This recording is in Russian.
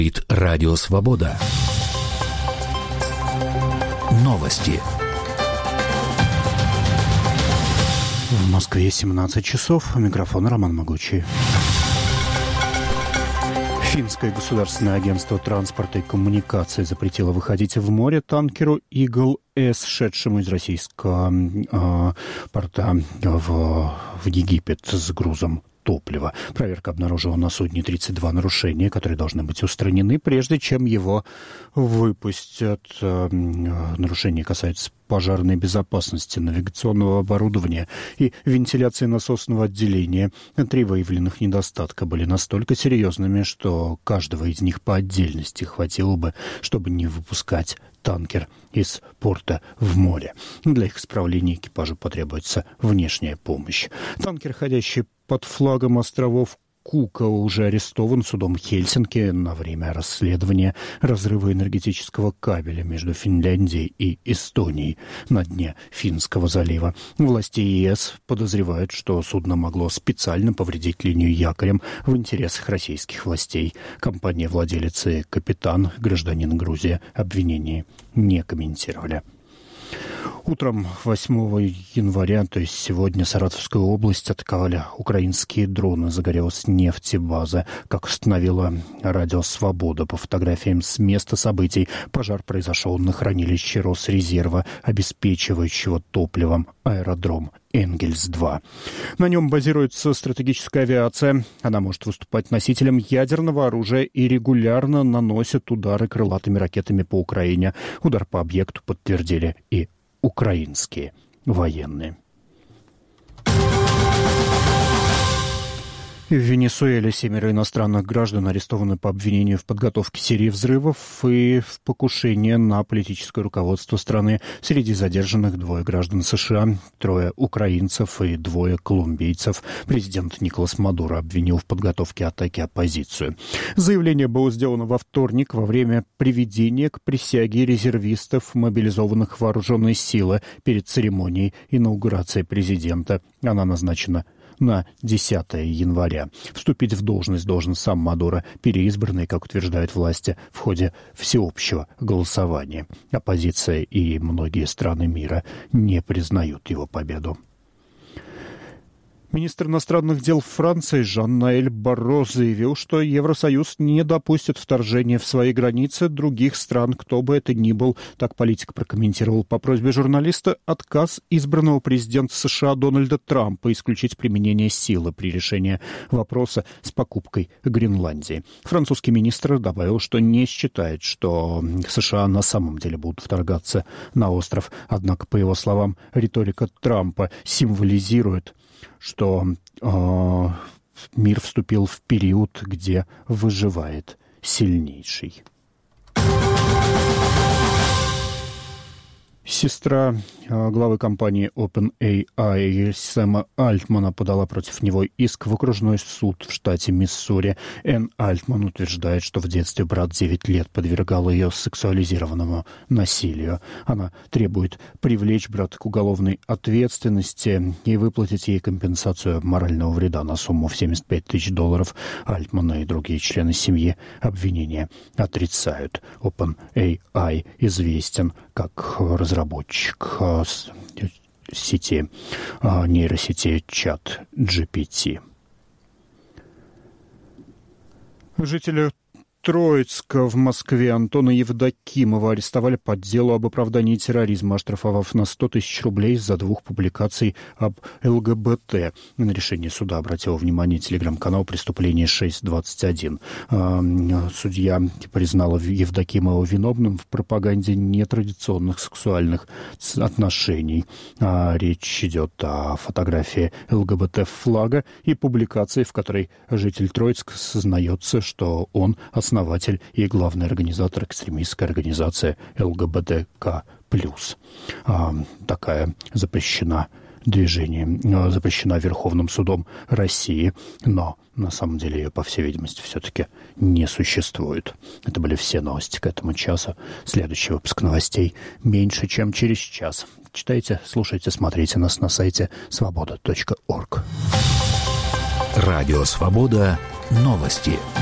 Радио Свобода. Новости. В Москве 17 часов. Микрофон Роман Могучий. Финское государственное агентство транспорта и коммуникации запретило выходить в море танкеру «Игл-С», шедшему из российского порта в Египет с грузом топлива. Проверка обнаружила на судне 32 нарушения, которые должны быть устранены, прежде чем его выпустят. Нарушения касаются пожарной безопасности, навигационного оборудования и вентиляции насосного отделения. 3 выявленных недостатка были настолько серьезными, что каждого из них по отдельности хватило бы, чтобы не выпускать танкер из порта в море. Для их исправления экипажу потребуется внешняя помощь. Танкер, ходящий под флагом островов Кука, уже арестован судом Хельсинки на время расследования разрыва энергетического кабеля между Финляндией и Эстонией на дне Финского залива. Власти ЕС подозревают, что судно могло специально повредить линию якорем в интересах российских властей. Компания-владелец и капитан, гражданин Грузии, обвинений не комментировали. Утром 8 января, то есть сегодня, Саратовскую область атаковали украинские дроны. Загорелась нефтебаза. Как установила Радио Свобода по фотографиям с места событий, пожар произошел на хранилище Росрезерва, обеспечивающего топливом аэродром Энгельс-2. На нем базируется стратегическая авиация. Она может выступать носителем ядерного оружия и регулярно наносит удары крылатыми ракетами по Украине. Удар по объекту подтвердили и украинские военные. В Венесуэле 7 иностранных граждан арестованы по обвинению в подготовке серии взрывов и в покушении на политическое руководство страны. Среди задержанных 2 граждан США, 3 украинцев и 2 колумбийцев. Президент Николас Мадуро обвинил в подготовке атаки оппозицию. Заявление было сделано во вторник во время приведения к присяге резервистов, мобилизованных в вооруженные силы, перед церемонией инаугурации президента. Она назначена на 10 января. Вступить в должность должен сам Мадуро, переизбранный, как утверждают власти, в ходе всеобщего голосования. Оппозиция и многие страны мира не признают его победу. Министр иностранных дел Франции Жан-Ноэль Барро заявил, что Евросоюз не допустит вторжения в свои границы других стран, кто бы это ни был. Так политик прокомментировал по просьбе журналиста отказ избранного президента США Дональда Трампа исключить применение силы при решении вопроса с покупкой Гренландии. Французский министр добавил, что не считает, что США на самом деле будут вторгаться на остров. Однако, по его словам, риторика Трампа символизирует, что мир вступил в период, где выживает сильнейший. Сестра главы компании OpenAI Сэма Альтмана подала против него иск в окружной суд в штате Миссури. Энн Альтман утверждает, что в детстве брат 9 лет подвергал ее сексуализированному насилию. Она требует привлечь брата к уголовной ответственности и выплатить ей компенсацию морального вреда на сумму в $75 тысяч. Альтмана и другие члены семьи обвинения отрицают. OpenAI известен как разработчик сети, нейросети ChatGPT. Жители Троицка в Москве Антона Евдокимова арестовали по делу об оправдании терроризма, оштрафовав на 100 тысяч рублей за 2 публикаций об ЛГБТ. На решение суда обратил внимание телеграм-канал «Преступление 621». Судья признала Евдокимова виновным в пропаганде нетрадиционных сексуальных отношений. Речь идет о фотографии ЛГБТ-флага и публикации, в которой житель Троицка сознается, что он основатель и главный организатор экстремистской организации ЛГБТК+. Такая запрещена Верховным судом России, но на самом деле ее, по всей видимости, все-таки не существует. Это были все новости к этому часу. Следующий выпуск новостей меньше, чем через час. Читайте, слушайте, смотрите нас на сайте svoboda.org. Радио Свобода. Новости.